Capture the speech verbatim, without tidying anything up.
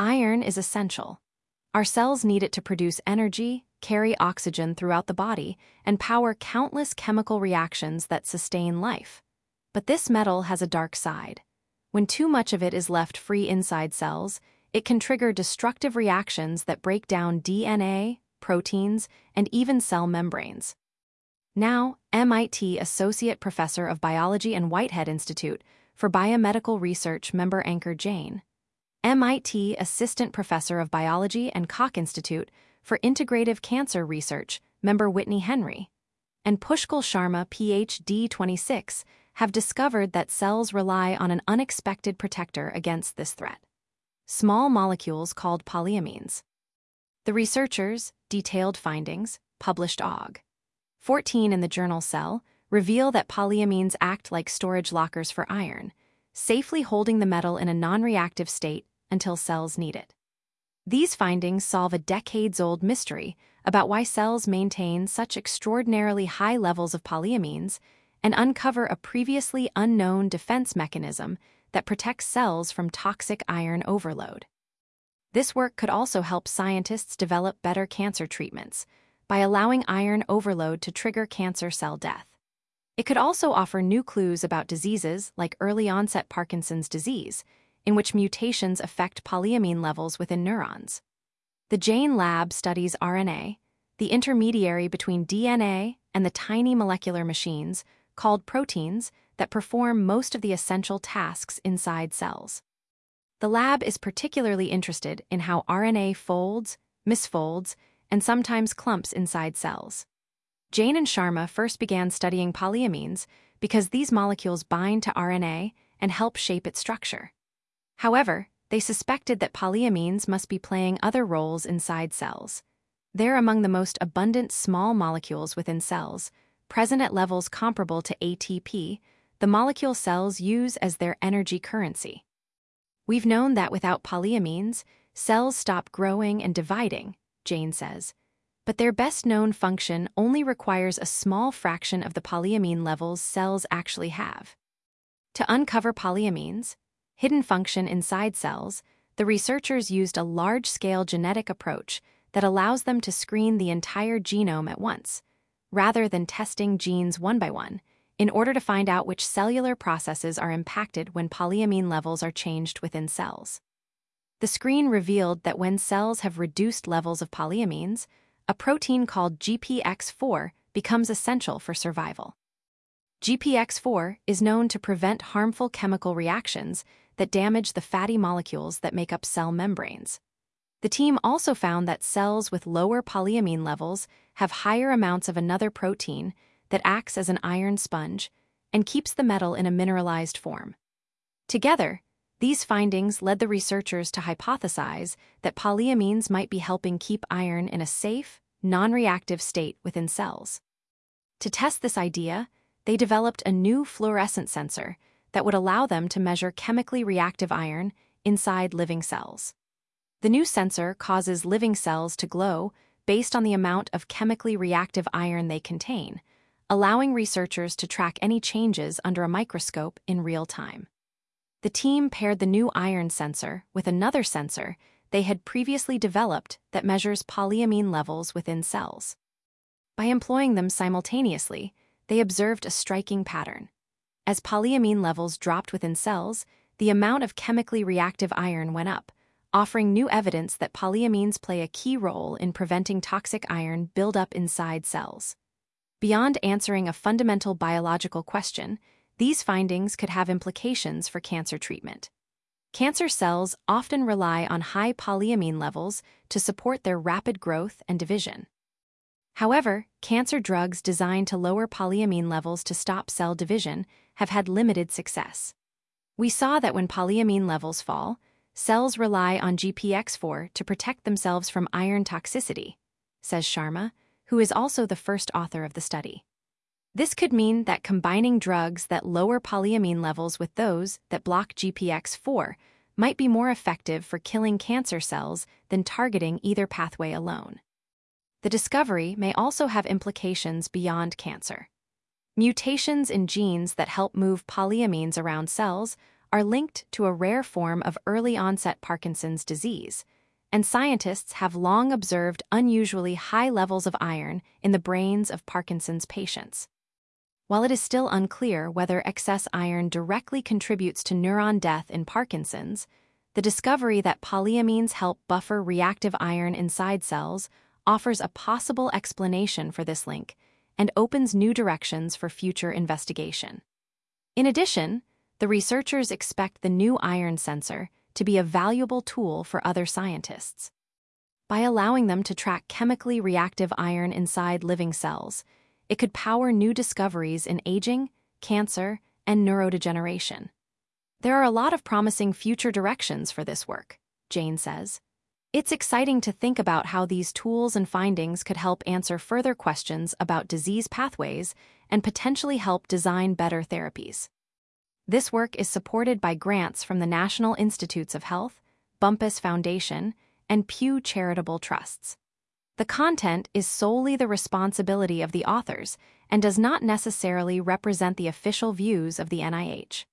Iron is essential. Our cells need it to produce energy, carry oxygen throughout the body, and power countless chemical reactions that sustain life. But this metal has a dark side. When too much of it is left free inside cells, it can trigger destructive reactions that break down D N A, proteins, and even cell membranes. Now, M I T Associate Professor of Biology and Whitehead Institute for Biomedical Research member Ankur Jain, M I T Assistant Professor of Biology and Koch Institute for Integrative Cancer Research member Whitney Henry, and Pushkal Sharma P H D twenty-six have discovered that cells rely on an unexpected protector against this threat: small molecules called polyamines. The researchers' detailed findings, published Aug. fourteen in the journal Cell, reveal that polyamines act like storage lockers for iron, safely holding the metal in a non-reactive state until cells need it. These findings solve a decades-old mystery about why cells maintain such extraordinarily high levels of polyamines and uncover a previously unknown defense mechanism that protects cells from toxic iron overload. This work could also help scientists develop better cancer treatments by allowing iron overload to trigger cancer cell death. It could also offer new clues about diseases like early-onset Parkinson's disease, in which mutations affect polyamine levels within neurons. The Jain Lab studies R N A, the intermediary between D N A and the tiny molecular machines called proteins that perform most of the essential tasks inside cells. The lab is particularly interested in how R N A folds, misfolds, and sometimes clumps inside cells. Jain and Sharma first began studying polyamines because these molecules bind to R N A and help shape its structure. However, they suspected that polyamines must be playing other roles inside cells. They're among the most abundant small molecules within cells, present at levels comparable to A T P, the molecule cells use as their energy currency. We've known that without polyamines, cells stop growing and dividing, Jain says, but their best-known function only requires a small fraction of the polyamine levels cells actually have. To uncover polyamines, hidden function inside cells, the researchers used a large-scale genetic approach that allows them to screen the entire genome at once, rather than testing genes one by one, in order to find out which cellular processes are impacted when polyamine levels are changed within cells. The screen revealed that when cells have reduced levels of polyamines, a protein called G P X four becomes essential for survival. G P X four is known to prevent harmful chemical reactions that damage the fatty molecules that make up cell membranes. The team also found that cells with lower polyamine levels have higher amounts of another protein that acts as an iron sponge and keeps the metal in a mineralized form. Together, these findings led the researchers to hypothesize that polyamines might be helping keep iron in a safe, non-reactive state within cells. To test this idea, they developed a new fluorescent sensor that would allow them to measure chemically reactive iron inside living cells. The new sensor causes living cells to glow based on the amount of chemically reactive iron they contain, allowing researchers to track any changes under a microscope in real time. The team paired the new iron sensor with another sensor they had previously developed that measures polyamine levels within cells. By employing them simultaneously, they observed a striking pattern. As polyamine levels dropped within cells, the amount of chemically reactive iron went up, offering new evidence that polyamines play a key role in preventing toxic iron buildup inside cells. Beyond answering a fundamental biological question, these findings could have implications for cancer treatment. Cancer cells often rely on high polyamine levels to support their rapid growth and division. However, cancer drugs designed to lower polyamine levels to stop cell division have had limited success. We saw that when polyamine levels fall, cells rely on G P X four to protect themselves from iron toxicity, says Sharma, who is also the first author of the study. This could mean that combining drugs that lower polyamine levels with those that block G P X four might be more effective for killing cancer cells than targeting either pathway alone. The discovery may also have implications beyond cancer. Mutations in genes that help move polyamines around cells are linked to a rare form of early-onset Parkinson's disease, and scientists have long observed unusually high levels of iron in the brains of Parkinson's patients. While it is still unclear whether excess iron directly contributes to neuron death in Parkinson's, the discovery that polyamines help buffer reactive iron inside cells offers a possible explanation for this link and opens new directions for future investigation. In addition, the researchers expect the new iron sensor to be a valuable tool for other scientists. By allowing them to track chemically reactive iron inside living cells, it could power new discoveries in aging, cancer, and neurodegeneration. There are a lot of promising future directions for this work, Jane says. It's exciting to think about how these tools and findings could help answer further questions about disease pathways and potentially help design better therapies. This work is supported by grants from the National Institutes of Health, Bumpus Foundation, and Pew Charitable Trusts. The content is solely the responsibility of the authors and does not necessarily represent the official views of the N I H.